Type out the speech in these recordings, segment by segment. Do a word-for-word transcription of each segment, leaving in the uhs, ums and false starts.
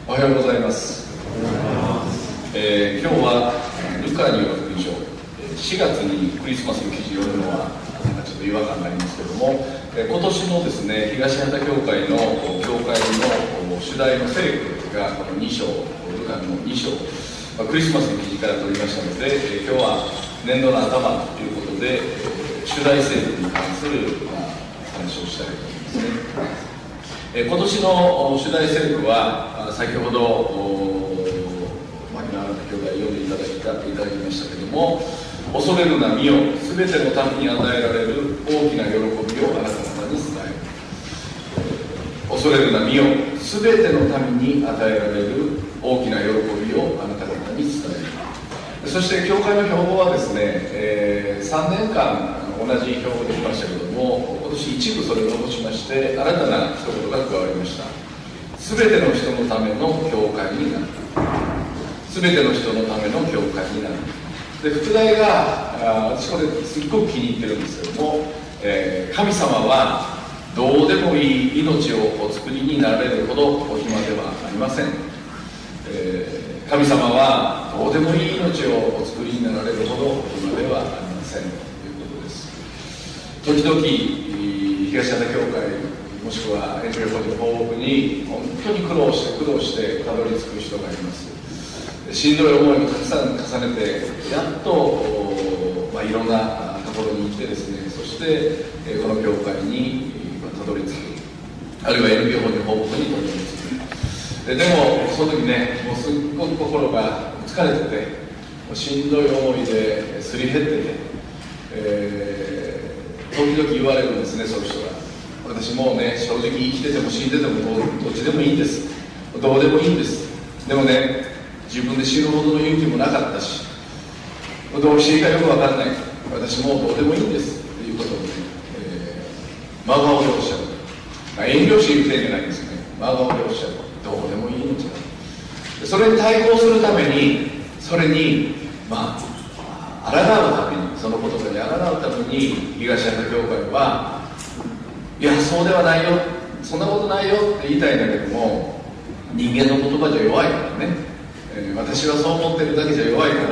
おはようございます。えー、今日はルカによる福音書、しがつにクリスマスの記事を読むのはなんかちょっと違和感がありますけども、えー、今年のですね東畑教会の教会の主題の聖句がこのに章、ルカのに章、まあ、クリスマスの記事から取りましたので、えー、今日は年度の頭ということで、えー、主題聖句に関する、まあ、話をしたいと思いますね。えー、今年の主題聖句は先ほど牧野新兄弟読んでいただいたいただきましたけれども、恐れるなみよ、すべての民に与えられる大きな喜びをあなた方に伝える。恐れるなみよ、すべての民に与えられる大きな喜びをあなた方に伝える。そして教会の標語はですね、えー、さんねんかん同じ標語できましたけれども、今年一部それを残しまして新たな一言が加わりました。すべての人のための教会になる。すべての人のための教会になる。で、副題があ私これすっごく気に入ってるんですけども、えー、神様はどうでもいい命をお作りになられるほどお暇ではありません。えー、神様はどうでもいい命をお作りになられるほどお暇ではありませんということです。時々東畑教会もしくはエンジェル法人報告に本当に苦労して苦労してたどり着く人がいます。しんどい思いをたくさん重ねてやっと、まあ、いろんなところに行ってですね、そしてこの教会にたどり着く、あるいは エヌピーオー 法人報告にたどり着く。で, でもその時ね、もうすっごく心が疲れてて、もうしんどい思いですり減ってて、えー、時々言われるんですね、そういう人が。私もうね、正直生きてても死んでてもどっちでもいいんです、どうでもいいんです。でもね、自分で死ぬほどの勇気もなかったし、どうしていいかよく分かんない、私もうどうでもいいんですということをね、えー、真顔でおっしゃる。まあ、遠慮している点じゃないんですね。真顔でおっしゃる。どうでもいい命だ。それに対抗するために、それにまあ抗うために、その言葉に抗うために東畑教会は、いやそうではないよ、そんなことないよって言いたいんだけども、人間の言葉じゃ弱いからね、えー、私はそう思ってるだけじゃ弱いから、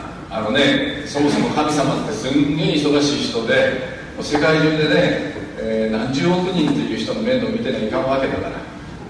あのね、そもそも神様ってすんげえ忙しい人で、世界中でね、えー、何十億人という人の面倒を見てないかんわけだから、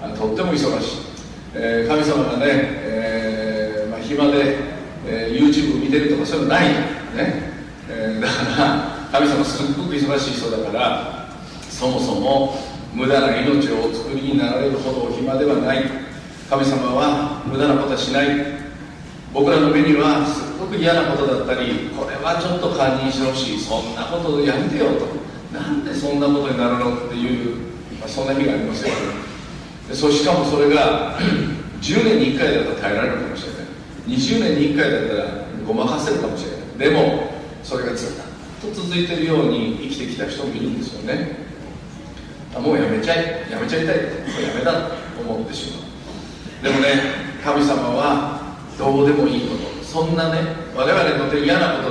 とっても忙しい、えー、神様がね、えーまあ、暇で、えー、YouTube 見てるとかそういうのない、ねえー、だから神様すっごく忙しい人だから、そもそも無駄な命をお作りになられるほどお暇ではない。神様は無駄なことはしない。僕らの目にはすごく嫌なことだったり、これはちょっと堪忍してほしい、そんなことやめてよと、なんでそんなことになるのっていう、まあ、そんな日がありますよね。でそしかもそれがじゅうねんにいっかいだったら耐えられるかもしれない、にじゅうねんにいっかいだったらごまかせるかもしれない。でもそれがずっと続いているように生きてきた人もいるんですよね。あ、もうやめちゃいやめちゃいたい、もうやめだと思ってしまう。でもね、神様はどうでもいいこと、そんなね、我々にとって嫌なこと、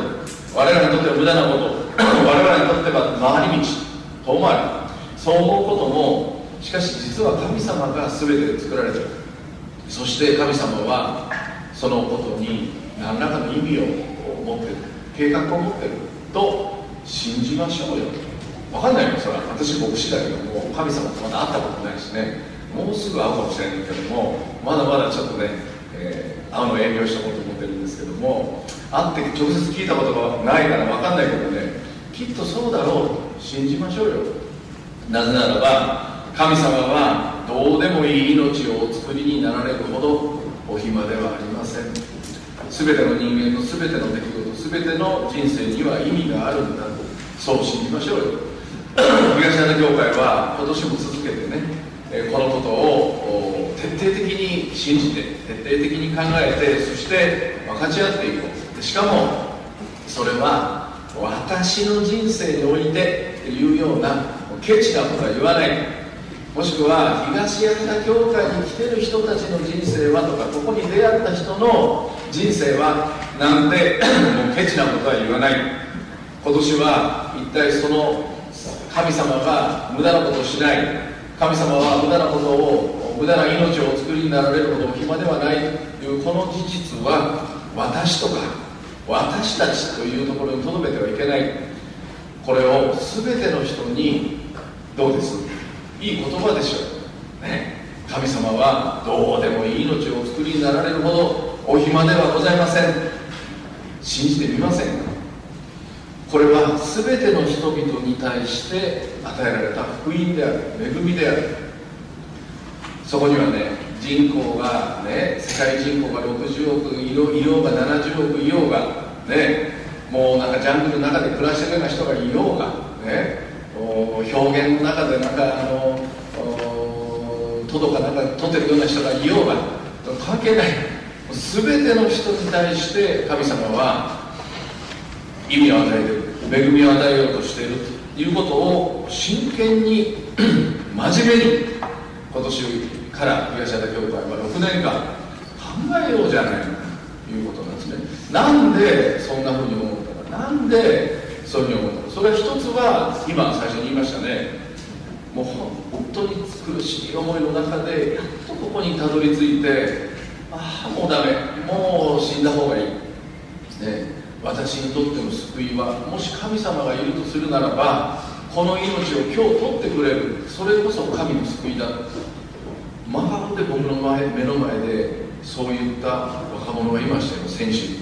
我々にとっては無駄なこと我々にとっては回り道、遠回り、そう思うことも、しかし実は神様が全てで作られている。そして神様はそのことに何らかの意味を持っている、計画を持っていると信じましょうよ。分かんないよ、それは私牧師だけども、神様とまだ会ったことないしね、もうすぐ会うかもしれないけども、まだまだちょっとね、えー、会うのを遠慮しておこうと思ってるんですけども、会って直接聞いたことがないから分かんないけどね、きっとそうだろうと信じましょうよ。なぜならば神様はどうでもいい命をお作りになられるほどお暇ではありません。すべての人間のすべての出来事、すべての人生には意味があるんだと、そう信じましょうよ。東畑教会は今年も続けてね、このことを徹底的に信じて、徹底的に考えて、そして分かち合っていこう。しかもそれは私の人生においてというようなケチなことは言わない、もしくは東畑教会に来てる人たちの人生はとか、ここに出会った人の人生はなんてもうケチなことは言わない。今年は一体その神様が無駄なことをしない、神様は無駄なことを無駄な命をお作りになられるほどお暇ではないというこの事実は、私とか私たちというところにとどめてはいけない。これを全ての人に、どうです、いい言葉でしょう、ね、神様はどうでもいい命をお作りになられるほどお暇ではございません。信じてみませんか。これは全ての人々に対して与えられた福音である、恵みである。そこにはね、人口がね、世界人口がろくじゅうおくいようがななじゅうおくいようがね、もうなんかジャングルの中で暮らしてるような人がいようがね、表現の中でなんかあのトドかなんか取ってるような人がいようが関係ない。全ての人に対して神様は意味を与えている、恵みを与えようとしているということを真剣に真面目に今年から東畑教会はろくねんかん考えようじゃないかということなんですね。なんでそんなふうに思ったか、なんでそういうふうに思ったか。それは一つは今最初に言いましたね、もう本当に苦しい思いの中でやっとここにたどり着いて、ああもうダメ、もう死んだ方がいい、ね、私にとっての救いはもし神様がいるとするならばこの命を今日取ってくれる、それこそ神の救いだ。真顔で僕の前目の前でそういった若者がいましたよ、先週。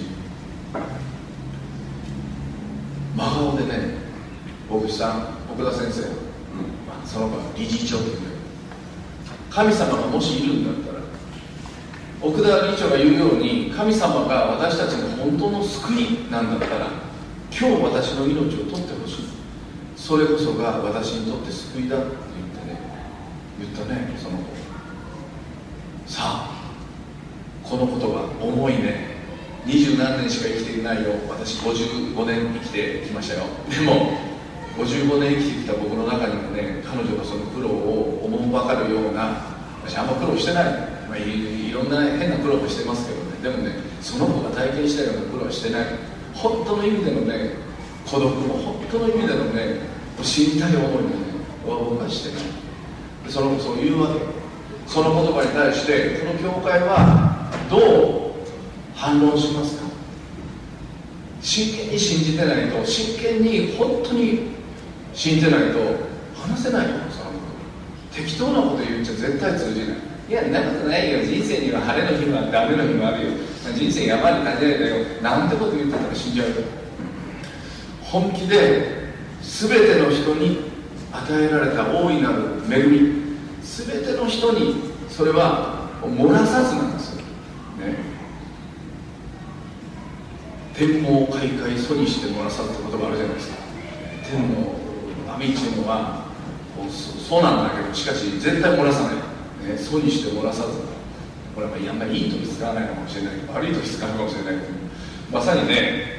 真顔でね、牧師さん、奥田先生、うんまあ、その場理事長という、神様がもしいるんだったら、奥田理事長が言うように神様が私たちの本当の救いなんだったら、今日私の命を取ってほしい、それこそが私にとって救いだって言ってね、言ったね、その子。さあこのことは重いね。二十何年しか生きていないよ、私ごじゅうごねん生きてきましたよ。でもごじゅうごねん生きてきた僕の中にもね、彼女がその苦労を思うばかるような、私あんま苦労してない、まあ、い, いろんな変な苦労もしてますけどね、でもね、その子が体験したような苦労はしてない。本当の意味でのね、孤独も本当の意味でのね、死にたい思いもね、僕はしてない。でその子そう言うわけ。その言葉に対してこの教会はどう反論しますか。真剣に信じてないと、真剣に本当に信じてないと話せないよ。そのこと適当なこと言っちゃ絶対通じない。いや、そんなことないよ、人生には晴れの日もあって雨の日もあるよ、人生山に立てないだよ、なんてこと言ってたら死んじゃうよ。本気で全ての人に与えられた大いなる恵み、全ての人にそれは漏らさずなんですよ、ね、天網恢恢疎にして漏らさずって言葉あるじゃないですか。天の網っていうのはそうなんだけど、しかし絶対漏らさない、ね、疎にして漏らさず。これはあんまりいい時使わないのかもしれないけど、悪い時使うかもしれないけど、まさにね、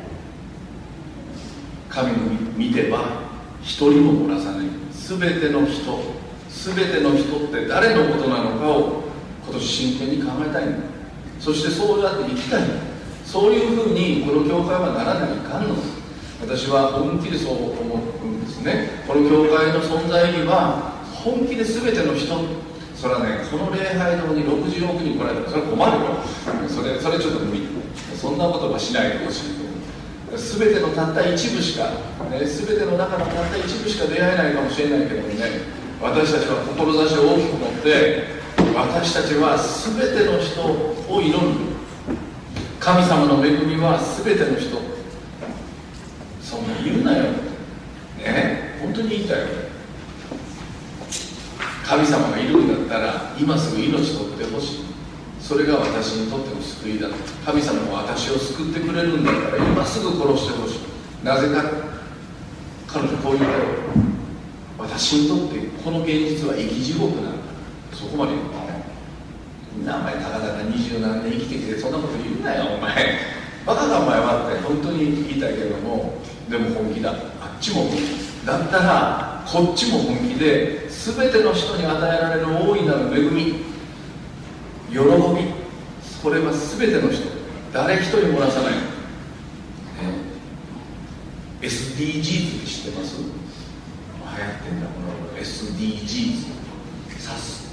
神の見ては一人も漏らさない。全ての人、全ての人って誰のことなのかを今年真剣に考えたいんだ。そしてそうやって生きたい。そういうふうにこの教会はならないかんのです。私は本気でそう思うんですね。この教会の存在には本気で全ての人、それはね、この礼拝堂にろくじゅうおくにん来られたらそれは困るよ。それそれちょっと無理。そんなことはしないでほしいと。全てのたった一部しか、ね、全ての中のたった一部しか出会えないかもしれないけどもね、私たちは志を大きく持って、私たちは全ての人を祈る。神様の恵みは全ての人。そんな言うなよ、ね、本当に言いたいよ。神様がいるんだったら今すぐ命取ってほしい。それが私にとっての救いだ。神様も私を救ってくれるんだったら今すぐ殺してほしい。なぜか、彼女こう言ったよ。私にとってこの現実は生き地獄なんだ。そこまで言ったね。名前たかだか二十何年生きてきてそんなこと言うなよお前、バカかお前はって本当に言いたいけども、でも本気だ。あっちも本気だったらこっちも本気で、全ての人に与えられる大いなる恵み、喜び、それは全ての人、誰一人漏らさない、ね、エスディージーズ って知ってます？流行ってんだこの エスディージーズ、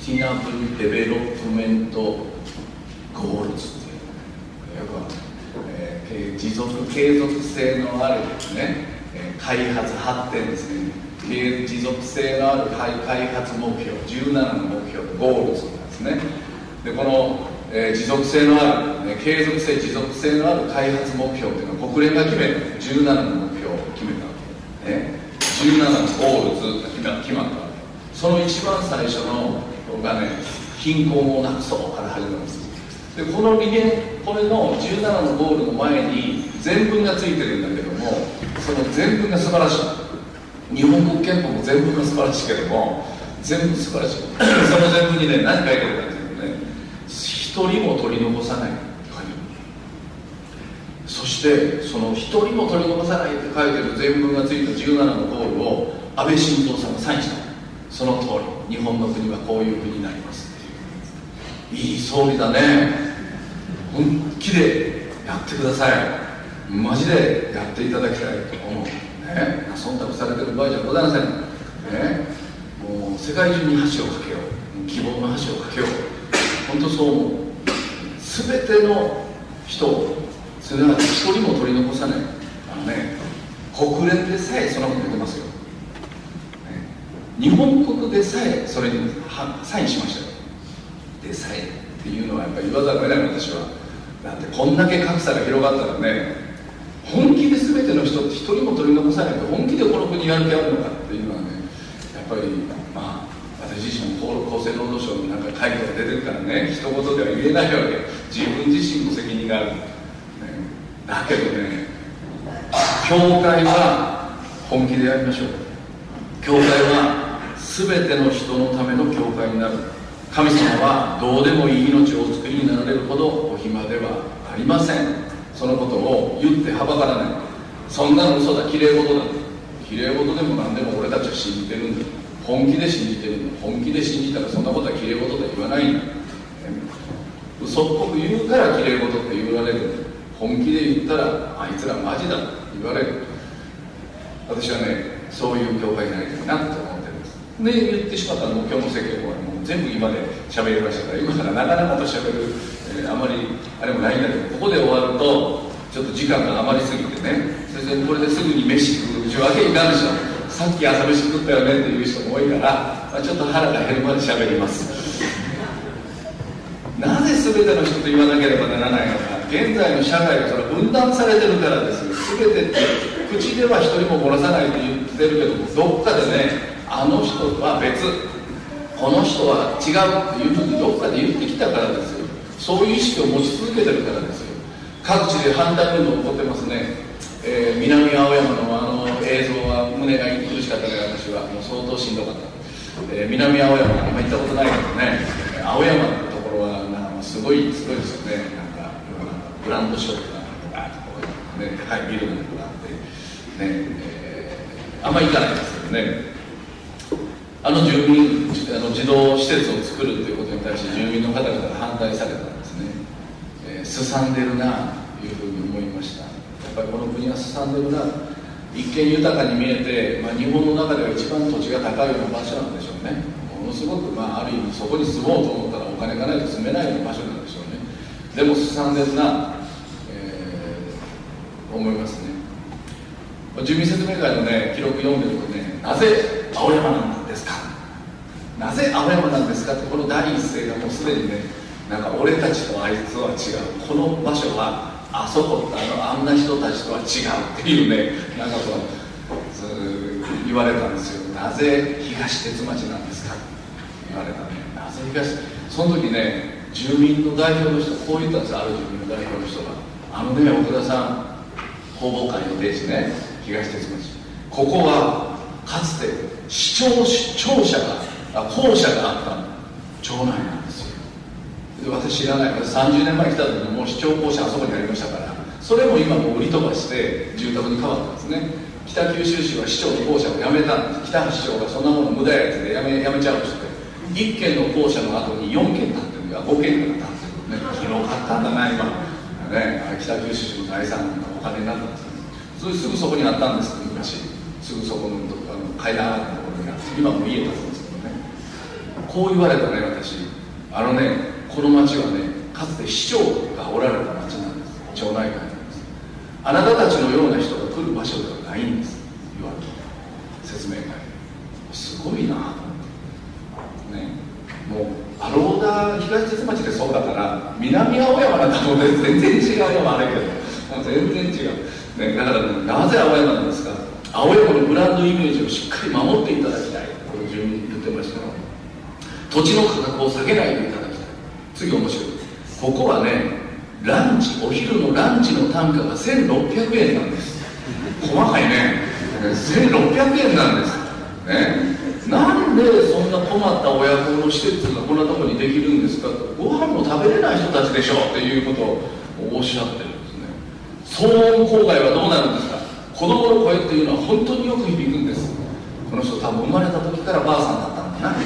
ティナブルデベロップメントゴールズっていう、えー、持続継続性のあるですね、えー、開発発展ですね、持続性のある開発目標、じゅうななの目標ゴールズなんですね。でこの、えー、持続性のある、ね、継続性持続性のある開発目標というのは国連が決めるじゅうななの目標を決めたわけ、ね、じゅうななのゴールズが決まったわけ。その一番最初のがね、貧困をなくそうから始まるんです。でこの理念、これのじゅうななのゴールの前に全文がついてるんだけども、その全文が素晴らしい。日本国憲法も全文が素晴らしいけども、全部素晴らしい。その全文にね、何書いてるかというとね、一人も取り残さないって書いてる。そしてその一人も取り残さないって書いてる全文がついたじゅうななのゴールを安倍晋三さんがサインした。その通り、日本の国はこういう国になりますっていう。いい総理だね。本気でやってください。マジでやっていただきたいと思うね。忖度されてる場合じゃございませんね。もう世界中に橋を架けよう、希望の橋を架けよう。本当そう思う。全ての人、すなわち一人も取り残さない。あのね、国連でさえそんなこと言ってますよ。日本国でさえそれにサインしましたよ。でさえっていうのはやっぱり言わざるを得ない。私はだってこんだけ格差が広がったらね、本気で全ての人って一人も取り残さないと本気でこの国やる気あるのかっていうのはね、やっぱりまあ私自身も厚生労働省のなんか会議が出てるからね、一言では言えないわけ。自分自身の責任がある、ね、だけどね、教会は本気でやりましょう。教会は全ての人のための教会になる。神様はどうでもいい命をお作りになられるほどお暇ではありません。そのことを言ってはばからない。そんなの嘘だ、きれい事だ。きれい事でも何でも俺たちは信じてるんだ。本気で信じてるんだ。本気で信じたらそんなことはきれい事だ言わないんだ。嘘っぽく言うからきれい事って言われる。本気で言ったらあいつらマジだって言われる。私はね、そういう教会になりたいなと思ってるんです。で言ってしまったらもう今日の説教はもう全部今で喋りましたから、今からなかなかと喋る、えー、あまりあれもないんだけど、ここで終わるとちょっと時間が余りすぎてね、先生これですぐに飯食うわけになるでしょ。さっき朝飯食ったよねっていう人も多いから、まあ、ちょっと腹が減るまで喋ります。なぜ全ての人と言わなければならないのか。現在の社会がそれ分断されてるからですよ。全てって口では一人も漏らさないと言ってるけども、どっかでね、あの人は別、この人は違うっていうふうにどっかで言ってきたからですよ。そういう意識を持ち続けてるからですよ。各地で反対運動起こってますね。えー、南青山のあの映像は胸が苦しかったね。私はもう相当しんどかった、えー、南青山、今行ったことないけどね、青山のところはなんかすごいすごいですよね。なんかブランドショップがあって、ね、高いビルがあってね、えー、あんまり行かないですけどね。あの住民、あの児童施設を作るということに対して住民の方々が反対されたんですね。えー、すさんでるなというふうに思いました。やっぱりこの国はすさんでるな。一見豊かに見えて、まあ、日本の中では一番土地が高いような場所なんでしょうね。ものすごく、まあ、ある意味そこに住もうと思ったらお金がないと住めないような場所なんでしょうね。でもすさんでるな、えー、思いますね。住民説明会のね記録読んでるとね、なぜ青山なんですか、なぜ青山なんですかって、この第一声がもうすでにね、なんか俺たちとあいつは違う、この場所はあそこってあのあんな人たちとは違うっていうね、なんかこう言われたんですよ。なぜ東鉄町なんですかって言われたね。なぜ東、その時ね、住民の代表の人こう言ったんですよ。ある住民の代表の人が、あのね奥田さん、公募会の定地ね、東鉄町、ここはかつて市庁庁舎があ校舎があった町内なんですよ。で私知らない、私さんじゅうねんまえ来た時にもう市長校舎あそこにありましたから、それも今もう売り飛ばして住宅に変わったんですね。北九州市は市長の校舎を辞めたんです。北橋市長がそんなもの無駄やつでやめ、やめちゃうとしていっけんの校舎の後によんけん建ってるんだ、ごけんが建ってるね。広かったんだな今ね、北九州市の財産のお金になったんですね。それすぐそこにあったんですけど、昔すぐそこのあの階段上がったところにあって、今も家建つんですけどね。 こう言われたね、私。あのね、この町はね、かつて市長がおられた町なんです。町内会なんです。あなたたちのような人が来る場所ではないんです、言われた説明会。すごいなね。もうアローダ東鉄町でそうだから、南青山なんかも全然違うのもあるけど、全然違う、ね、だから、ね、なぜ青山なんですか。青山のブランドイメージをしっかり守っていただきたい。これ自分言ってましたよ。土地の価格を下げないでいただきたい。次面白い。ここはね、ランチ、お昼のランチの単価がせんろっぴゃくえんなんです。細かいね。せんろっぴゃくえんなんです、ね、なんでそんな困った親子の施設がこんなところにできるんですかと。ご飯も食べれない人たちでしょっていうことをおっしゃってるんですね。騒音公害はどうなるんですか。子供の声っていうのは本当によく響くんです。この人多分生まれた時からばあさんだったんだな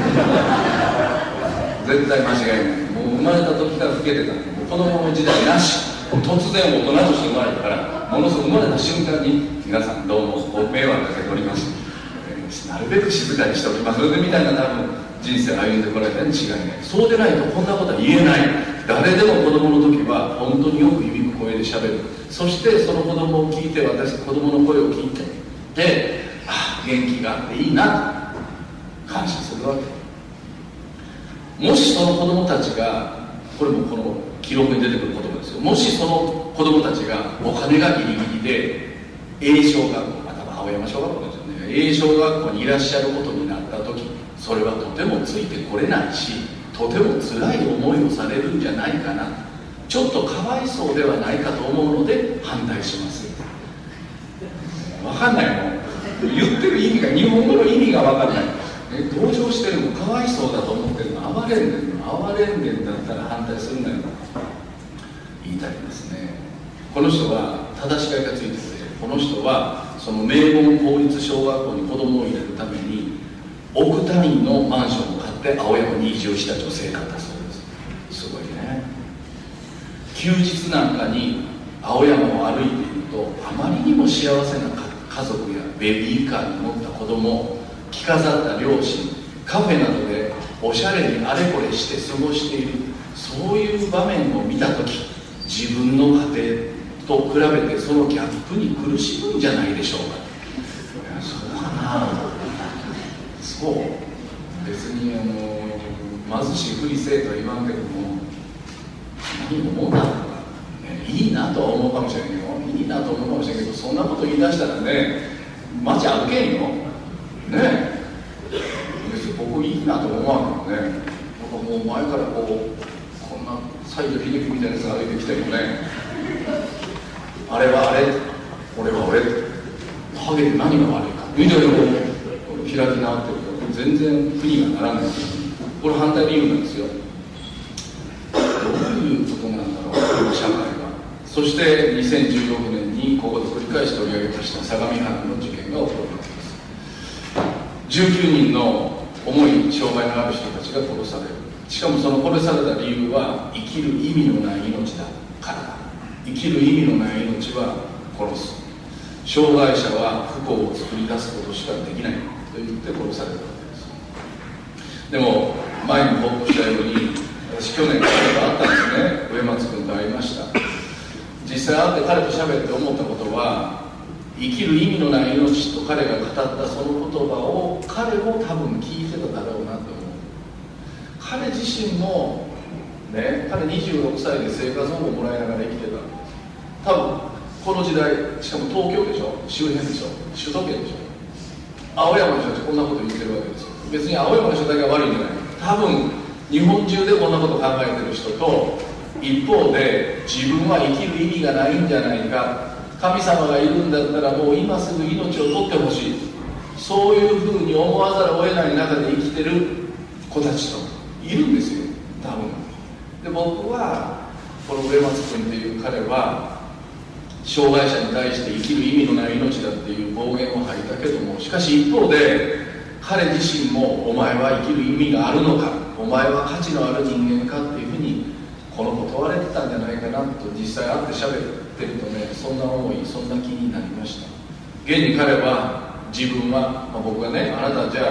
絶対間違いない。もう生まれた時から老けてたんで、もう子供の時代なし。突然大人として生まれたから、ものすごく生まれた瞬間に皆さんどうもご迷惑かけております、えー、なるべく静かにしておきますのでみたいな多分人生を歩んでこられたに違いない。そうでないとこんなことは言えない。誰でも子供の時は本当によく響く声でしゃべる。そしてその子供を聞いて、私子供の声を聞いてで、ああ元気があっていいなと感謝するわけ。もしその子供たちが、これもこの記録に出てくる言葉ですよ。もしその子供たちがお金がギリギリで A 小学校、または青山小学校ですよね、 A 小学校にいらっしゃることになった時、それはとてもついてこれないし、とても辛い思いをされるんじゃないかな、ちょっとかわいそうではないかと思うので反対します。分かんないもん、言ってる意味が、日本語の意味が分かんない。同情してるの、かわいそうだと思ってるの、哀れんでるの、哀れんでんだったら反対するなよ言いたいですね。この人は正し会がついてくれる。この人はその名門公立小学校に子供を入れるために億単位のマンションを買って青山に移住した女性だったそうです。すごいね。休日なんかに青山を歩いていると、あまりにも幸せな家族やベビーカーに乗った子供、着飾った両親、カフェなどでおしゃれにあれこれして過ごしている、そういう場面を見たとき、自分の家庭と比べてそのギャップに苦しむんじゃないでしょうか。いや、そうかな。そう別にあの貧しいふりせえとは言わんけども、何も思うなとか、ね、いいなとは思うかもしれんけど、いいなと思うかもしれんけど、そんなこと言い出したらね、街歩けんよね。別に僕いいなと思わんけどね。僕もう前からこうこんな西城秀樹みたいなやつが歩いてきてもね、あれはあれ、俺は俺、ハゲで何が悪いかみたいなのを開き直ってると全然苦にはならない。これ反対理由なんですよ。どういうことなんだろう、この社会は。そしてにせんじゅうろくねんにここで繰り返し取り上げました相模原の事件が起こるわけです。じゅうきゅうにんの重い障害のある人たちが殺される。しかもその殺された理由は生きる意味のない命だからだ。生きる意味のない命は殺す。障害者は不幸を作り出すことしかできないと言って殺されるわけです。でも前に報告したように、私去年彼が会ったんですね。植松君と会いました。実際会って彼と喋って思ったことは、生きる意味のない命と彼が語ったその言葉を彼も多分聞いてただろうなと思う。彼自身もね、彼にじゅうろくさいで生活保護もらいながら生きてたんです。多分この時代、しかも東京でしょ、周辺でしょ、首都圏でしょ、青山の人たちこんなこと言ってるわけですよ。別に青山の人だけが悪いんじゃない。多分日本中でこんなこと考えてる人と、一方で自分は生きる意味がないんじゃないか、神様がいるんだったらもう今すぐ命を取ってほしい、そういうふうに思わざるを得ない中で生きてる子たちといるんですよ、多分。で、僕はこの植松君っていう彼は障害者に対して生きる意味のない命だっていう暴言を吐いたけども、しかし一方で彼自身もお前は生きる意味があるのか、お前は価値のある人間かっていうふうにこの子問われてたんじゃないかなと、実際会って喋ってるとね、そんな思い、そんな気になりました。現に彼は自分は、まあ、僕がね、あなたじゃあ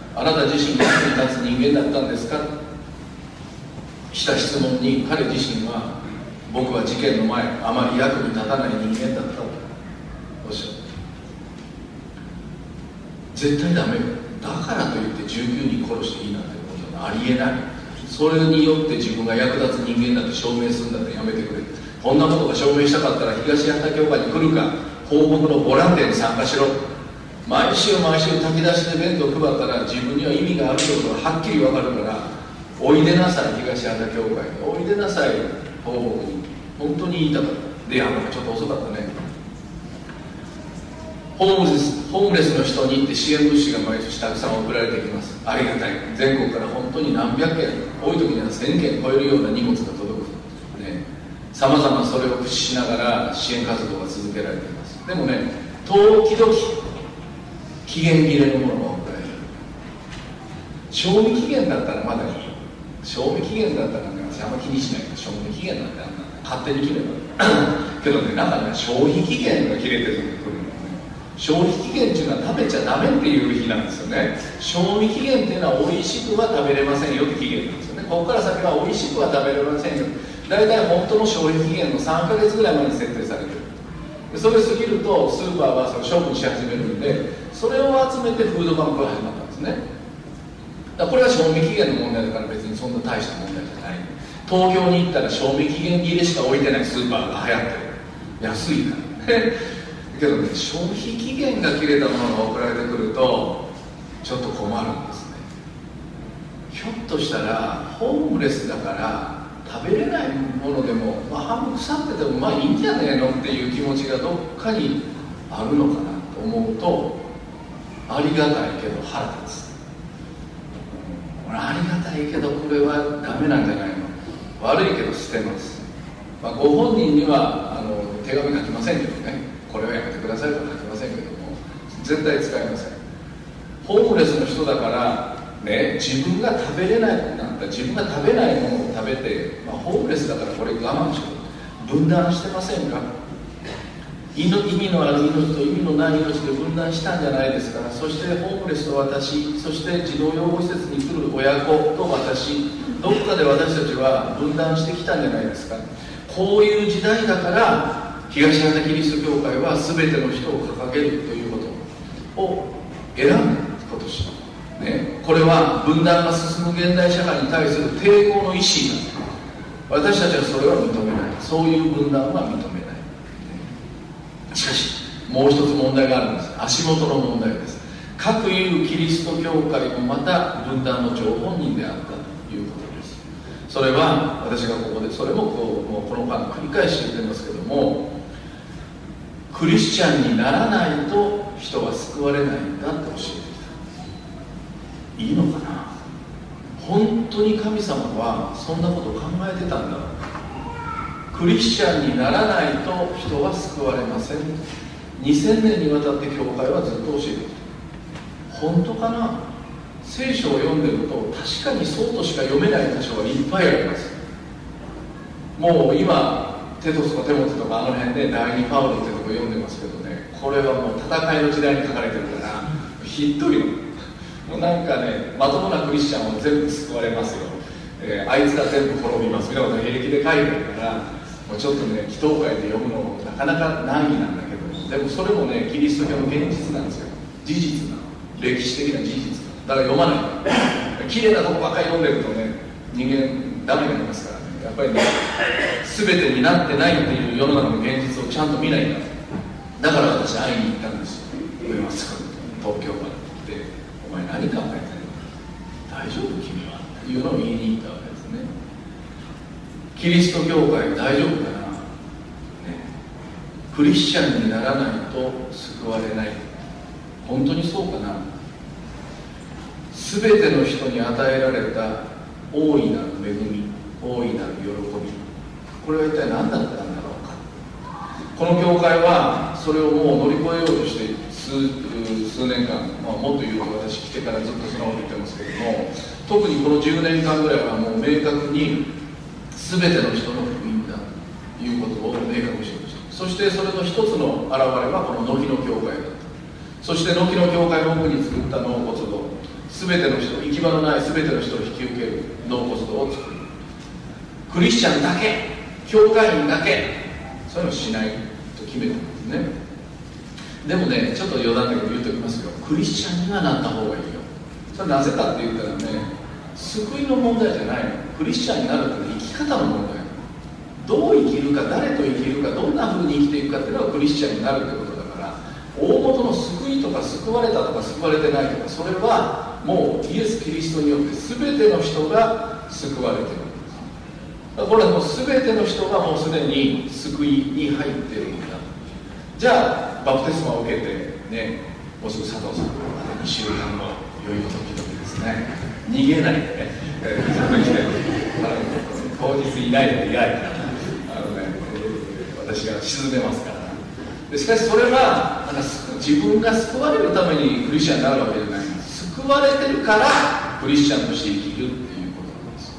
あなた自身が役に立つ人間だったんですかした質問に、彼自身は僕は事件の前あまり役に立たない人間だったとおっしゃった。絶対ダメよ。だからといってじゅうきゅうにん殺していいなんてことはありえない。それによって自分が役立つ人間だって証明するんだったらやめてくれ。こんなことが証明したかったら東畑教会に来るか、放牧のボランティアに参加しろ。毎週毎週炊き出しで弁当配ったら自分には意味があるということがはっきり分かるから、おいでなさい東畑教会に、おいでなさい放牧に。本当に言いたかった。で、やっぱりちょっと遅かったね。ホームレス、ホームレスの人に行って支援物資が毎年たくさん送られてきます。ありがたい。全国から本当に何百件、多い時にはせんけん超えるような荷物が届く。ね、さまざまそれを駆使しながら支援活動が続けられています。でもね、時々期限切れのものが送られる。賞味期限だったらまだいい。賞味期限だったらね、私あんま気にしないけど、賞味期限なんてあんな勝手に決めたけどね、なんかね、消費期限が切れてるのが来るのね。消費期限っていうのは食べちゃダメっていう日なんですよね。賞味期限っていうのは美味しくは食べれませんよって期限なんですよね。ここから先は美味しくは食べれませんよ。大体本当の消費期限のさんかげつぐらいまで設定されてる。それ過ぎるとスーパーはそれ処分し始めるんで、それを集めてフードバンクが始まったんですね。だからこれは賞味期限の問題だから別にそんな大した問題じゃない。東京に行ったら賞味期限切れしか置いてないスーパーが流行ってる。安いからけどね、消費期限が切れたものが送られてくるとちょっと困るんですね。ひょっとしたらホームレスだから食べれないものでも、まあ、半分腐っててもまあいいんじゃねえのっていう気持ちがどっかにあるのかなと思うと、ありがたいけど腹立つ。ありがたいけどこれはダメなんじゃないの、悪いけど捨てます。まあ、ご本人にはあの手紙書きませんけどね、これはやめてくださいとは書きませんけども、絶対使いません。ホームレスの人だからね、自分が食べれないくなった、自分が食べないものを食べて、まあ、ホームレスだからこれ我慢しろ、分断してませんか。意味のある命と意味のない命で分断したんじゃないですから。そしてホームレスと私、そして児童養護施設に来る親子と私、どこかで私たちは分断してきたんじゃないですか。こういう時代だから東畑キリスト教会は全ての人を掲げるということを選んで今年、ね、これは分断が進む現代社会に対する抵抗の意思だ。私たちはそれは認めない。そういう分断は認めない。しかしもう一つ問題があるんです。足元の問題です。各いうキリスト教会もまた分断の張本人であったということです。それは私がここでそれもこうもうこの間繰り返し言ってますけども、クリスチャンにならないと人は救われないんだって教えてきた。いいのかな。本当に神様はそんなこと考えてたんだろう。クリスチャンにならないと人は救われません。にせんねんにわたって教会はずっと教えてきた。本当かな。聖書を読んでると確かにそうとしか読めない箇所がいっぱいあります。もう今テトスとかテモテとかあの辺で第二パウロってとこ読んでますけどね、これはもう戦いの時代に書かれてるからひっどりもうなんかね、まともなクリスチャンは全部救われますよ、えー、あいつが全部滅びますみたいなことが平気で書いてあるから、もうちょっとね、祈祷会で読むのもなかなか難儀なんだけど、でもそれもね、キリスト教の現実なんですよ。事実なの。歴史的な事実だから読まない綺麗なとこばっかり読んでるとね、人間ダメになりますからね。やっぱりね、全てになってないっていう世の中の現実をちゃんと見ないんだ。だから私会いに行ったんですよ。上松君東京まで行って、お前何考えてるの、大丈夫君はっていうのを言いに行ったわけですね。キリスト教会大丈夫かな、ね、クリスチャンにならないと救われない。本当にそうかな。全ての人に与えられた大いなる恵み、大いなる喜び、これは一体何だったんだろうか。この教会はそれをもう乗り越えようとして数, 数年間、まあ、もっと言うと私来てからずっとそのこと言ってますけども、特にこのじゅうねんかんぐらいはもう明確に全ての人の福音だということを明確にしていました。そしてそれの一つの表れはこの乃木の教会だった。そして乃木の教会の奥に作った納骨堂、 全ての人、行き場のない全ての人を引き受ける納骨堂を作る。クリスチャンだけ、教会員だけ、そういうのをしないと決めたんですね。でもね、ちょっと余談だけど言っておきますよ、クリスチャンにはなった方がいいよ。それなぜかって言ったらね、救いの問題じゃないの。クリスチャンになるって生き方の問題。どう生きるか、誰と生きるか、どんな風に生きていくかっていうのがクリスチャンになるってことだから、大元の救いとか救われたとか救われてないとか、それはもうイエス・キリストによって全ての人が救われている。これはもう全ての人がもうすでに救いに入っているんだ。じゃあバプテスマを受けてね、もうすぐ佐藤さんまたにしゅうかん後、良いこと聞いてですね、逃げないでね、えー、そこに来て当日いないので嫌いからあのね、私が沈めますから。でしかしそれはなんか自分が救われるためにクリスチャンになるわけじゃない。救われてるからクリスチャンとして生きるっていうことなんです。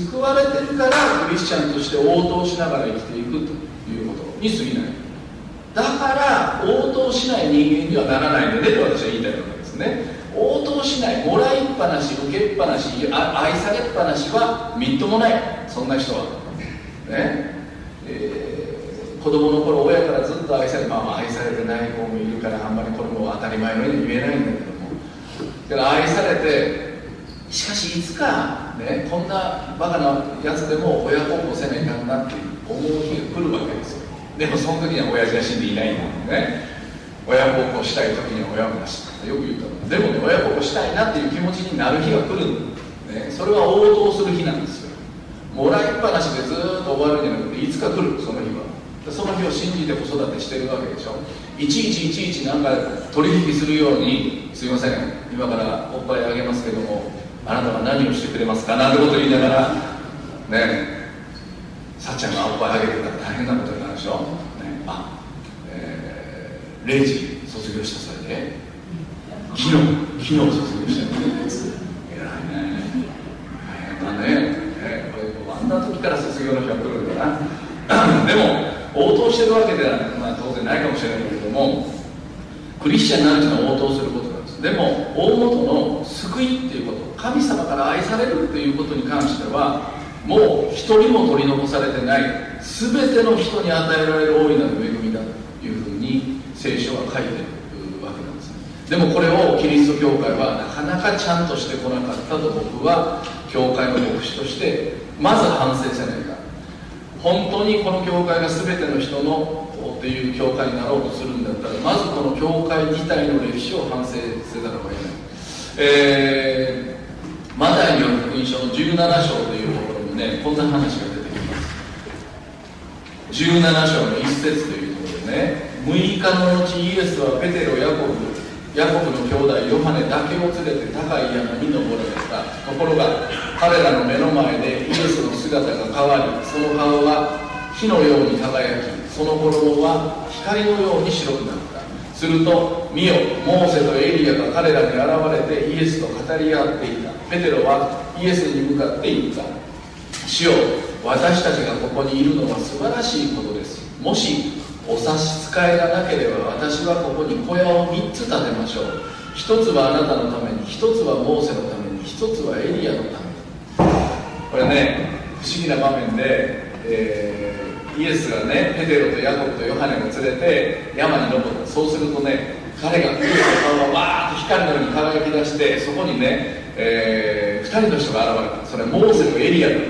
救われてるからクリスチャンとして応答しながら生きていくということに過ぎない。だから応答しない人間にはならないのでと私は言いたいわけですね。応答しない、もらいっぱなし、受けっぱなし、愛されっぱなしはみっともない。そんな人はね、えー、子供の頃親からずっと愛され、まあ、愛されてない子もいるからあんまりこれも当たり前のように言えないんだけども、だから愛されて、しかしいつか、ね、こんなバカなやつでも親孝行せないかんなって思う日が来るわけですよ。でもその時には親父が死んでいないんだもんね。親孝行したい時には親もなしよく言うと、でもね、親孝行したいなっていう気持ちになる日が来る、ね、それは応答する日なんですよ。もらいっぱなしでずーっと終わるんじゃなくて、いつか来る、その日は。その日を信じて子育てしてるわけでしょ。いちいちいちいちなんか取引するように、すいません、今からおっぱいあげますけどもあなたは何をしてくれますかなんてこと言いながらね、さっちゃんがおっぱいあげてたら大変なことになるでしょ、ね、あ、えー、れいじ卒業したそれで昨日昨日卒業したよね。偉いね、大変だね、えー、あんな時から卒業の日は来るんだなでも応答してるわけでは、まあ、当然ないかもしれないけれども、クリスチャンになるというのは応答することなんです。でも大元の救いっていうこと、神様から愛されるっていうことに関してはもう一人も取り残されてない、全ての人に与えられる大いなる恵みだというふうに聖書は書いているわけなんです。でもこれをキリスト教会はなかなかちゃんとしてこなかったと僕は教会の牧師としてまず反省せないか。本当にこの教会が全ての人のっていう教会になろうとするんだったら、まずこの教会自体の歴史を反省せざるを得ない。えー、マタイによる福音書のじゅうなな章というところにね、こんな話が出てきます。じゅうなな章の一節というところでね、むいかの後イエスはペテロ、ヤコブ、ヤコブの兄弟ヨハネだけを連れて高い山に登られた。ところが彼らの目の前でイエスの姿が変わり、その顔は火のように輝き、その衣は光のように白くなった。すると見よ、モーセとエリアが彼らに現れてイエスと語り合っていた。ペテロはイエスに向かって言った。主よ、私たちがここにいるのは素晴らしいことです。もしお差し支えがなければ私はここに小屋をみっつ建てましょう。一つはあなたのために、一つはモーセのために、一つはエリアのために。これね、不思議な場面で、えー、イエスがね、ペテロとヤコブとヨハネを連れて山に登った。そうするとね、彼がイエスの顔がわーっと光のように輝き出して、そこにね、えー、ふたりの人が現れた。それはモーセとエリアだった。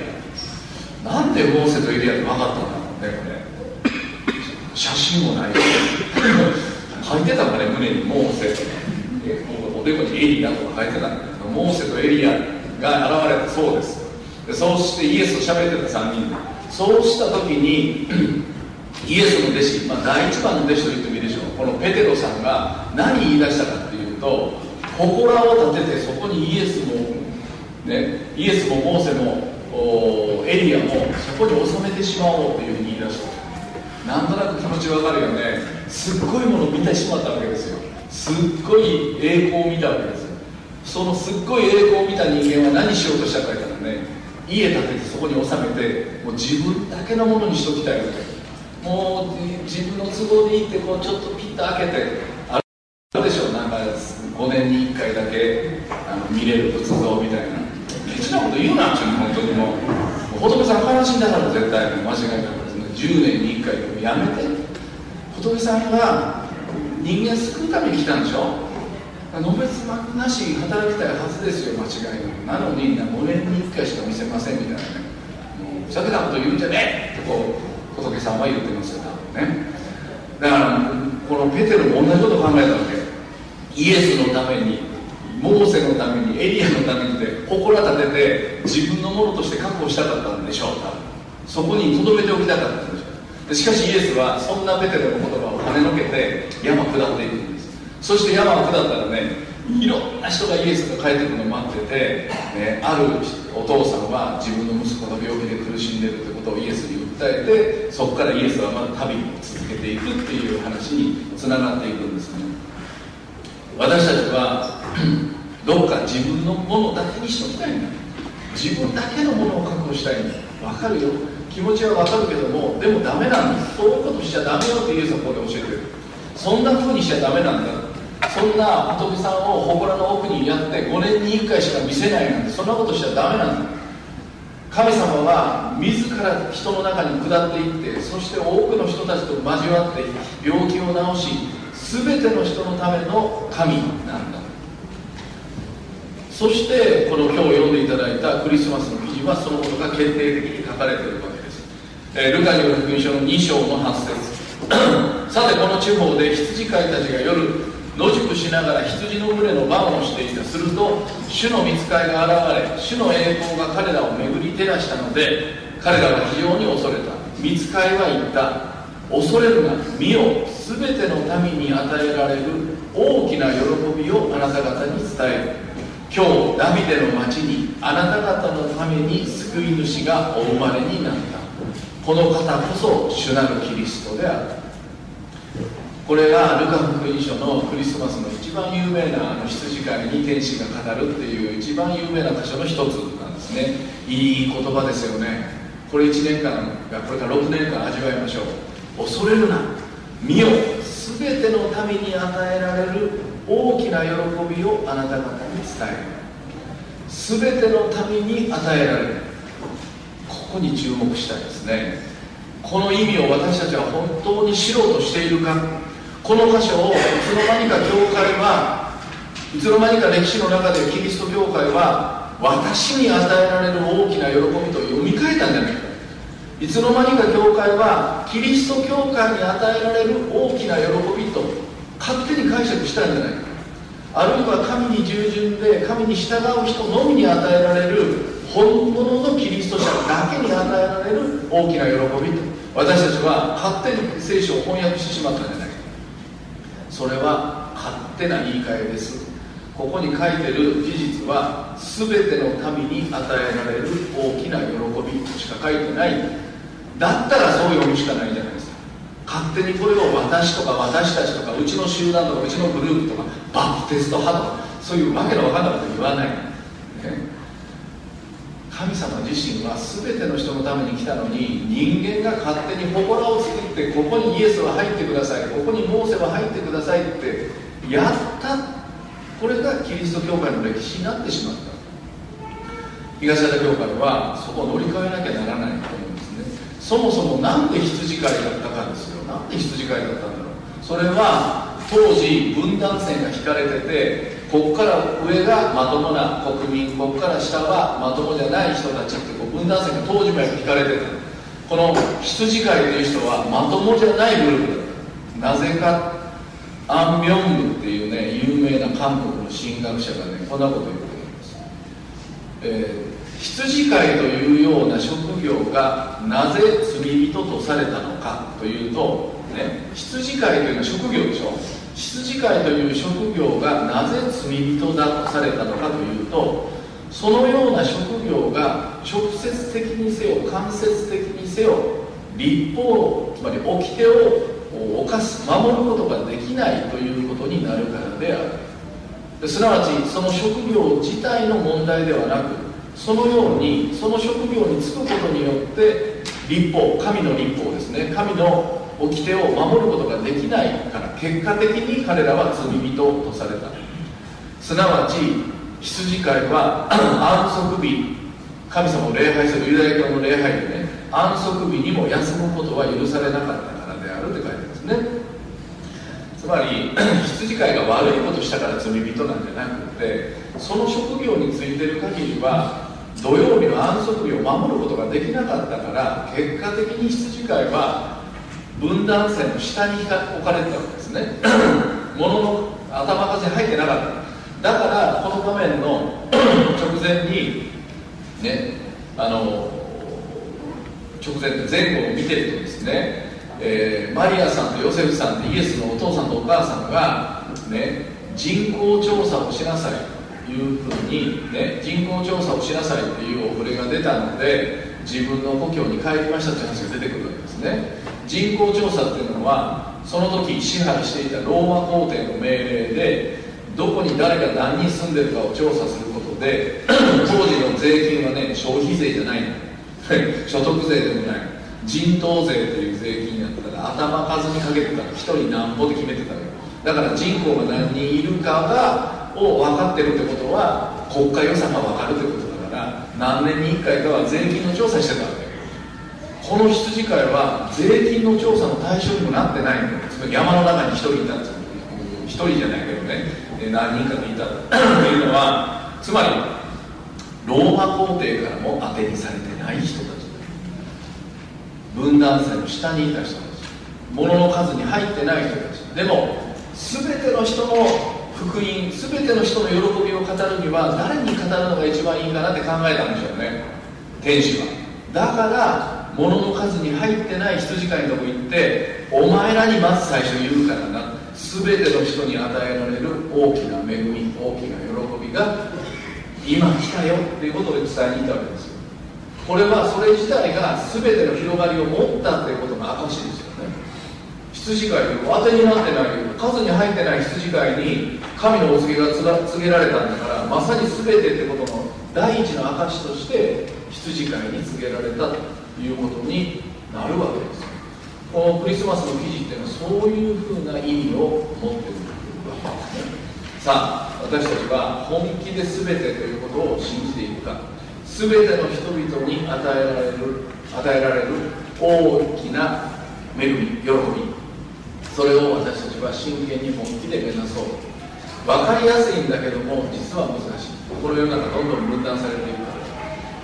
なんでモーセとエリアって分かったんだろうね、これ。写真もない書いてたのかね、胸にモーセとか、えー、おでこにエリアとか書いてたんだけど、モーセとエリアが現れたそうです。でそうしてイエスと喋ってたさんにん。そうした時にイエスの弟子、まあ、第一番の弟子と言ってもいいでしょう、このペテロさんが何言い出したかっていうと、祠を建ててそこにイエスも、ね、イエスもモーセもエリアもそこに収めてしまおうというふうに言い出した。なんとなく気持ちわかるよね。すっごいものを見てしまったわけですよ。すっごい栄光を見たわけですよ。そのすっごい栄光を見た人間は何しようとしたか言ったらね、家建ててそこに収めて、もう自分だけのものにしときたいわけ。もう自分の都合でいいってこうちょっとピッと開けて、あるでしょ、なんかごねんにいっかいだけあの当にもう仏さん悲しんだから絶対間違いなくですね、じゅうねんにいっかいでもやめて、仏さんは人間救うために来たんでしょ。のべつ幕なし働きたいはずですよ、間違いなく。なのにごねんにいっかいしか見せませんみたいなね、もうふざけたこと言うんじゃねえってこう仏さんは言ってますよね。だからこのペテロも同じこと考えたわけ。イエスのために、モーセのために、エリアのためにで祠立てて自分のものとして確保したかったんでしょう。多分そこに留めておきたかったんでしょう。でしかしイエスはそんなペテロの言葉を跳ねのけて山下っていくんです。そして山を下ったらね、いろんな人がイエスが帰ってくるのを待ってて、ね、あるお父さんは自分の息子が病気で苦しんでいるということをイエスに訴えて、そこからイエスはまだ旅を続けていくっていう話につながっていくんですね。私たちはどっか自分のものだけにしときたいんだ。自分だけのものを確保したいんだ。わかるよ、気持ちはわかるけども、でもダメなんです。そういうことしちゃダメよってイエスはここで教えてる。そんな風にしちゃダメなんだ。そんな仏さんを祠の奥にやってごねんにいっかいしか見せないなんて、そんなことしちゃダメなんだ。神様は自ら人の中に下っていって、そして多くの人たちと交わって病気を治し、全ての人のための神なんだ。そしてこの今日読んでいただいたクリスマスの記事はそのことが決定的に書かれているわけです。えー、ルカによる福音書のに章のはち節さてこの地方で羊飼いたちが夜野宿しながら羊の群れの番をしていた。すると主の御使いが現れ、主の栄光が彼らを巡り照らしたので、彼らは非常に恐れた。御使いは言った。恐れるな、見よ、すべての民に与えられる大きな喜びをあなた方に伝える。今日ダビデの町にあなた方のために救い主がお生まれになった。この方こそ主なるキリストである。これがルカ福音書のクリスマスの一番有名なあの羊飼いに天使が語るっていう一番有名な箇所の一つなんですね。いい言葉ですよね。これいちねんかんがこれからろくねんかん味わいましょう。恐れるな、見よ、すべての民に与えられる大きな喜びをあなた方に伝える。すべての民に与えられる。ここに注目したいですね。この意味を私たちは本当に知ろうとしているか。この箇所をいつの間にか教会はいつの間にか歴史の中でキリスト教会は私に与えられる大きな喜びと読み替えたんじゃないか。いつの間にか教会はキリスト教会に与えられる大きな喜びと勝手に解釈したんじゃないか。あるいは神に従順で神に従う人のみに与えられる本物のキリスト者だけに与えられる大きな喜びと私たちは勝手に聖書を翻訳してしまったんじゃないか。それは勝手な言い換えです。ここに書いてる事実は全ての民に与えられる大きな喜びとしか書いてない。だったらそう読むしかないじゃないですか。勝手にこれを私とか私たちとかうちの集団とかうちのグループとかバプテスト派とかそういうわけのわかんないこと言わない、ね、神様自身は全ての人のために来たのに、人間が勝手に祠を作ってここにイエスは入ってください、ここにモーセは入ってくださいってやった。これがキリスト教会の歴史になってしまった。東方教会はそこを乗り越えなきゃならないと思うんですね。そもそもなんで羊飼いだったかですよ。なんで羊飼いだったんだろう。それは当時分断線が引かれてて、ここから上がまともな国民、ここから下はまともじゃない人たちってこう分断線が当時も引かれてた。この羊飼いという人はまともじゃないグループだった。なぜかアン・ミョンムっていうね有名な韓国の神学者がねこんなこと言ってるんです、えー、羊飼いというような職業がなぜ罪人とされたのかというと、ね、羊飼いというのは職業でしょ。羊飼いという職業がなぜ罪人だとされたのかというと、そのような職業が直接的にせよ間接的にせよ律法、つまり掟を犯す、守ることができないということになるからである。ですなわちその職業自体の問題ではなく、そのようにその職業に就くことによって律法、神の律法ですね、神の掟を守ることができないから結果的に彼らは罪人とされた。すなわち羊飼いは安息日神様を礼拝するユダヤ教の礼拝でね、安息日にも休むことは許されなかったからであるって書いてますね。つまり羊飼いが悪いことしたから罪人なんじゃなくて、その職業についてる限りは土曜日の安息日を守ることができなかったから、結果的に羊飼いは分断線の下に置かれてたわけですね。物の頭数に入ってなかった。だからこの場面の直前にね、あの直前で前後を見てるとですね、えー、マリアさんとヨセフさんってイエスのお父さんとお母さんが、ね、人口調査をしなさいというふうに、ね、人口調査をしなさいというお触れが出たので、自分の故郷に帰りましたという話が出てくるわけですね。人口調査っていうのはその時支配していたローマ皇帝の命令で、どこに誰が何人住んでるかを調査することで当時の税金はね、消費税じゃないの所得税でもない、人頭税という税金やったら頭数にかけてたらひとりなんぼで決めてたわけだから、人口が何人いるかがを分かってるってことは国家予算が分かるってことだから、何年にいっかいかは税金の調査してたわけ。この羊飼いは税金の調査の対象にもなってないんだよ。つまり山の中にひとりいたんですよ。ひとりじゃないけどね、何人かでいたというのは、つまりローマ皇帝からも当てにされてない人たち、分断線の下にいた人たち、物の数に入ってない人たち。でも全ての人の福音、全ての人の喜びを語るには誰に語るのが一番いいかなって考えたんでしょうね、天使は。だから物の数に入ってない羊飼いのとこ行って、お前らにまず最初言うからな、全ての人に与えられる大きな恵み、大きな喜びが今来たよっていうことを伝えに行ったわけですよ。これはそれ自体が全ての広がりを持ったっていうことの証ですよね。羊飼いを当てになってない、数に入ってない羊飼いに神のお告げが告げられたんだから、まさに全てってことの第一の証として羊飼いに告げられたということになるわけです。このクリスマスの記事っていうのはそういうふうな意味を持っているわけですね。さあ、私たちは本気で全てということを信じていくか、全ての人々に与えられる与えられる大きな恵み、喜び、それを私たちは真剣に本気で目指そう。分かりやすいんだけども実は難しい。この世の中どんどん分断されていくから。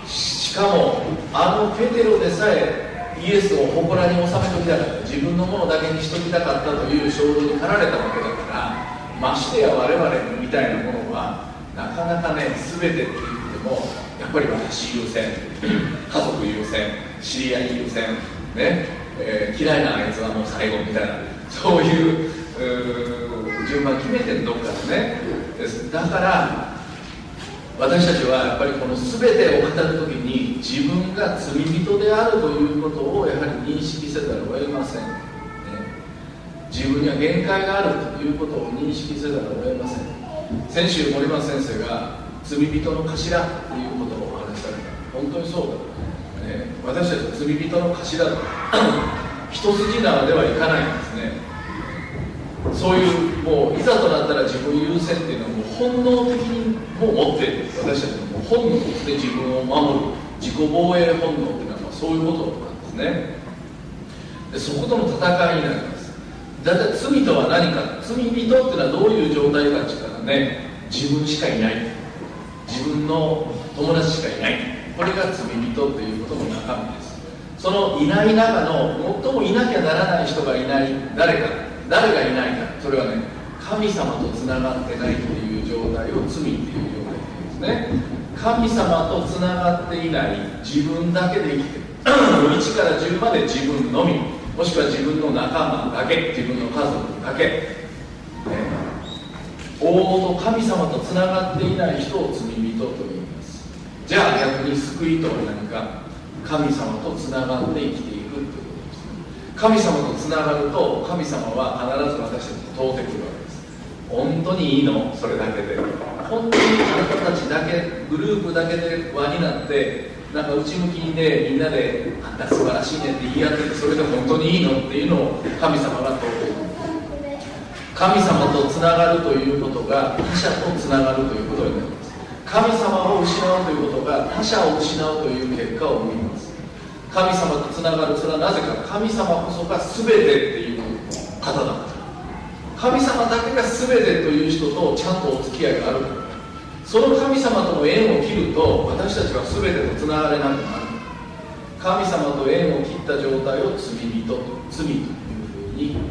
しかもあのペテロでさえイエスを祠に収めときたかった、自分のものだけにしときたかったという衝動に駆られたわけだから、ましてや我々みたいなものはなかなかね、全てって言ってもやっぱり私優先、家族優先、知り合い優先、ねえー、嫌いなあいつはもう最後みたいな、そういう、う順番決めてるどっかでね。ですだから私たちはやっぱりこの全てを語るときに自分が罪人であるということをやはり認識せざるを得ません、ね、自分には限界があるということを認識せざるを得ません。先週森松先生が罪人の頭ということをお話しされた。本当にそうだ、ね、私たちは罪人の頭だ一筋縄ではいかないんですね。そういうもういざとなったら自分優先っていうのはもう本能的にもう持っている。私たちのもう本能ですね。自分を守る自己防衛本能っていうのはそういうことなんですね。でそことの戦いになります。だいたい罪とは何か、罪人っていうのはどういう状態かって言ったらね、自分しかいない、自分の友達しかいない、これが罪人ということの中身です。そのいない中の最もいなきゃならない人がいない、誰か誰がいないか、それはね、神様とつながってないっていう状態を罪っていう状態ですね。神様とつながっていない、自分だけで生きてるいちからじゅうまで自分のみ、もしくは自分の仲間だけ、自分の家族だけ、ね、大元神様とつながっていない人を罪人と言います。じゃあ逆に救いとは何か、神様とつながって生きていくということです。神様とつながると神様は必ず私たちに通ってくるわけです。本当にいいのそれだけで、本当にあなたたちだけ、グループだけで輪になってなんか内向きにね、みんなであんた素晴らしいねって言い合ってて、それで本当にいいのっていうのを神様が通ってくる。神様とつながるということが他者とつながるということになります。 神様を失うということが他者を失うという結果を生みます。神様とつながる、それはなぜか、神様こそが全てっていう方だから。神様だけが全てという人とちゃんとお付き合いがあるから。その神様との縁を切ると私たちは全てとつながれなくなる。神様と縁を切った状態を罪人と罪というふうに言います。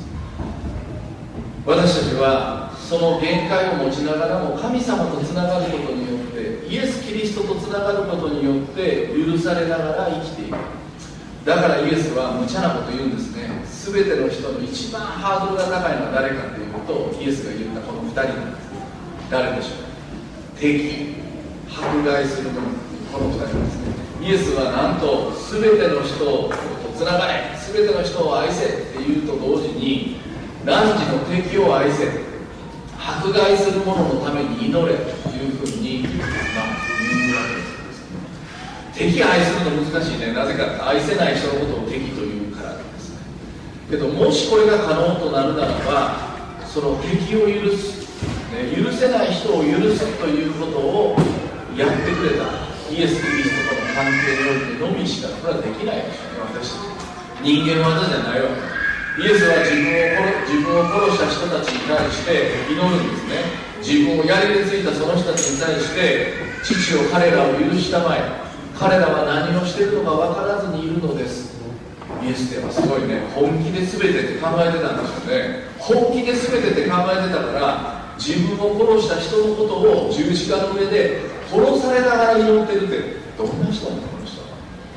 私たちはその限界を持ちながらも神様とつながることによってイエス・キリストとつながることによって許されながら生きていく。だからイエスは無茶なこと言うんですね。全ての人の一番ハードルが高いのは誰かというと、イエスが言ったこのふたりなんです。誰でしょう。敵、迫害する者、このふたりですね。イエスはなんと全ての人とつながれ、全ての人を愛せっていうと同時に、汝の敵を愛せ、迫害する者のために祈れというふうに、まあ、言うわけです。敵愛するの難しいね。なぜか愛せない人のことを敵というからですね。けどもしこれが可能となるならば、その敵を許す、ね、許せない人を許すということをやってくれたイエス・キリストとの関係においてのみしかこれはできないですよね。私たち人間技じゃないわけ。イエスは自分を殺、自分を殺した人たちに対して祈るんですね。自分をやりについたその人たちに対して、父を彼らを許したまえ、彼らは何をしているのか分からずにいるのです。イエスってはすごいね、本気で全てって考えてたんですよね。本気で全てって考えてたから、自分を殺した人のことを十字架の上で殺されながら祈ってるって、どんな人なのこの人は。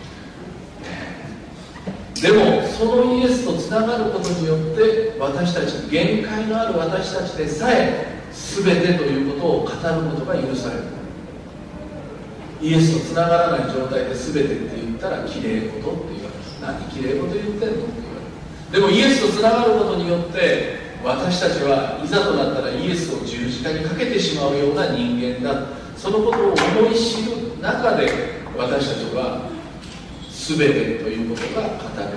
でもそのイエスとつながることによって私たち、限界のある私たちでさえ全てということを語ることが許される。イエスとつながらない状態で全てって言ったらきれい事って言われる。何きれい事言ってんのって言われる。でもイエスとつながることによって私たちはいざとなったらイエスを十字架にかけてしまうような人間だ。そのことを思い知る中で私たちは全てということが語れるわけ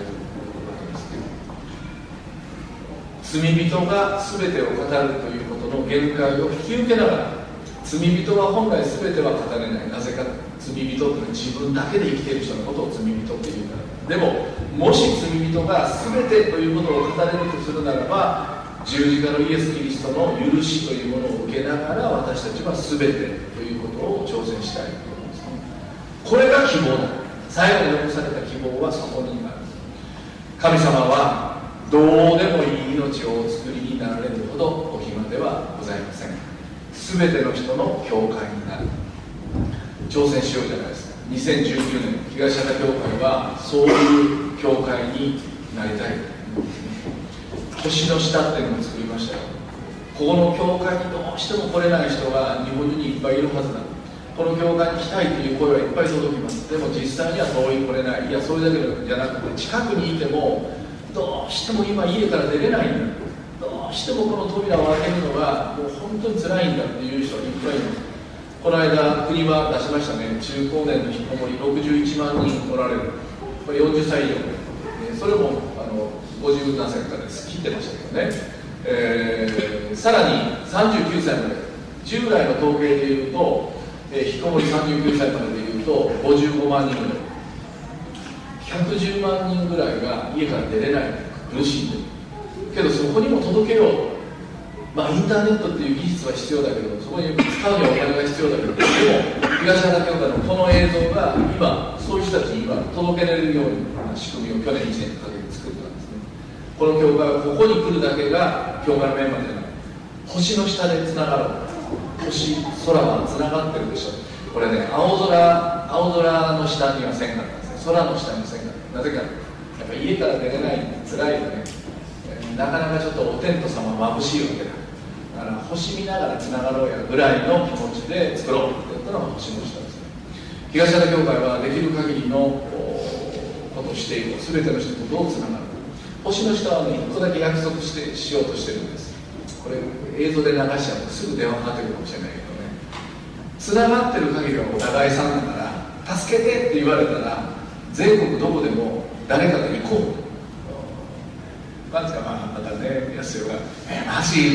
です。罪人が全てを語るということの限界を引き受けながら、罪人は本来全ては語れない。なぜか罪人というのは自分だけで生きている人のことを罪人っていうから。でももし罪人が全てということを語れるとするならば、十字架のイエス・キリストの許しというものを受けながら私たちは全てということを挑戦したいと思いますね。これが希望だ。最後に残された希望はそこにある。神様はどうでもいい命をお作りになられるほどお暇ではございません。全ての人の教会になる。挑戦しようじゃないですか。にせんじゅうきゅうねん東畑教会はそういう教会になりたいと思うんですね。星の下っていうのを作りましたよ。ここの教会にどうしても来れない人が日本中にいっぱいいるはずだ。この教会に来たいという声はいっぱい届きます。でも実際には遠い来れない。いや、それだけじゃなくて近くにいてもどうしても今家から出れないんだ。どうしてもこの扉を開けるのがもう本当に辛いんだっていう人がいっぱいいます。この間国は出しましたね。中高年の引きこもりろくじゅういちまんにんおられる。これよんじゅっさい以上、えー、それもあのごじゅうななさいから切ってましたけどね、えー、さらにさんじゅうきゅうさいまで、従来の統計でいうと、えー、引きこもりさんじゅうきゅうさいまででいうとごじゅうごまんにんぐらい、ひゃくじゅうまんにんぐらいが家から出れない、苦しんでるけど、そこにも届けよう。まあインターネットっていう技術は必要だけど、そこに使うにはお金が必要だけど、でも東畑教会のこの映像が今そういう人たちに今届けられるような仕組みを去年いちねんかけて作ったんですね。この教会はここに来るだけが教会のメンバーじゃない。星の下でつながろう。星、空はつながってるでしょ。これね、青空、青空の下には線があったんですね。空の下には線があった。なぜか、やっぱり家から出れないんで辛いよね。なかなかちょっとお天道様眩しいわけだ。だから星見ながらつながろうやぐらいの気持ちで作ろうって言ったのが星の下ですね。東畑教会はできる限りのことをしていこう。全ての人とどうつながるか。星の下はね、いっこだけ約束してしようとしてるんです。これ映像で流しちゃうとすぐ電話かかってくるかもしれないけどね、つながってる限りはお互いさんだから助けてって言われたら全国どこでも誰かと行こう。なんですか、まあ、またね、安代が「えマジ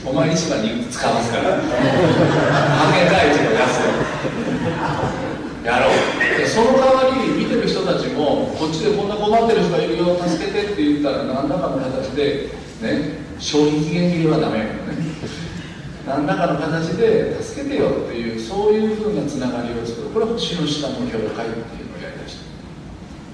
お前一番に使わすからハゲが一番安いやろう。でその代わり見てる人たちもこっちでこんな困ってる人がいるよ助けてって言ったら何らかの形でね、消費期限切れはダメやからね、何らかの形で助けてよっていうそういうふうなつながりを作る。これは星の下の教会っていうのをやりだした。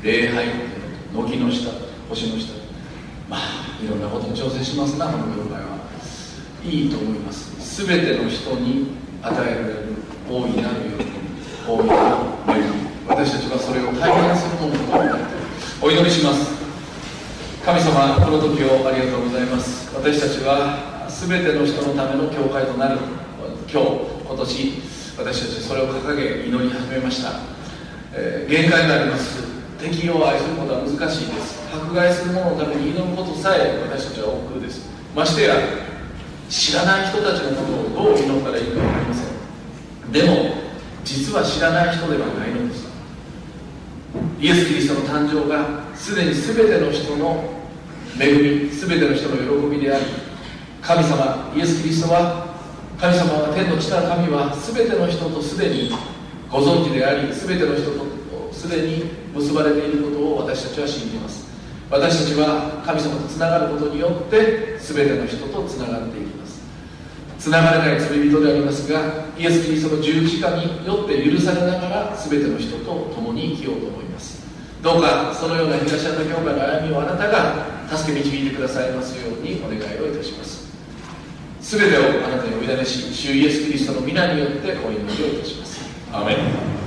礼拝っていうのと軒の下、星の下、まあいろんなことに挑戦しますなこの教会は。いいと思います。全ての人に与えられる大いなる喜び、大いなる恵み、私たちはそれを体現するものとなってお祈りします。神様、この時をありがとうございます。私たちは全ての人のための教会となる今日、今年、私たちそれを掲げ祈り始めました。えー、限界があります。敵を愛することは難しいです。迫害する者のために祈ることさえ私たちは億劫です。ましてや知らない人たちのことをどう祈ったらいいか分かりません。でも実は知らない人ではないのです。イエス・キリストの誕生がすでに全ての人の恵み、全ての人の喜びであり、神様イエス・キリストは、神様は天の地なる神は全ての人とすでにご存知であり、全ての人とすでに結ばれていることを私たちは信じます。私たちは神様とつながることによって全ての人とつながっていきます。つながれない罪人でありますが、イエス・キリストの十字架によって許されながら全ての人と共に生きようと思います。どうかそのような東山教会の歩みをあなたが助け導いてくださいますようにお願いをいたします。全てをあなたにお委ねし、主イエス・キリストの皆によってお祈りをいたします。アーメン。